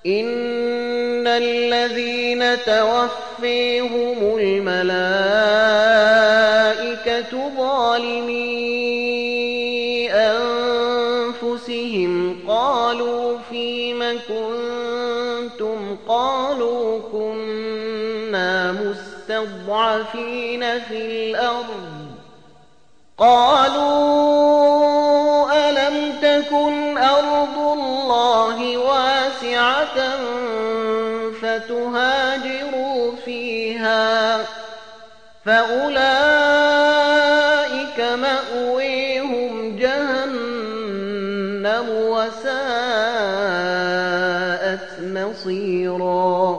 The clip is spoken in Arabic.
إن الذين توفيهم الملائكة ظالمي أنفسهم قالوا فيم كنتم قالوا كنا مستضعفين في الأرض قالوا ألم تكن أرض الله واسعة فتهاجروا فيها فأولئك مأويهم جهنم وساءت مصيرا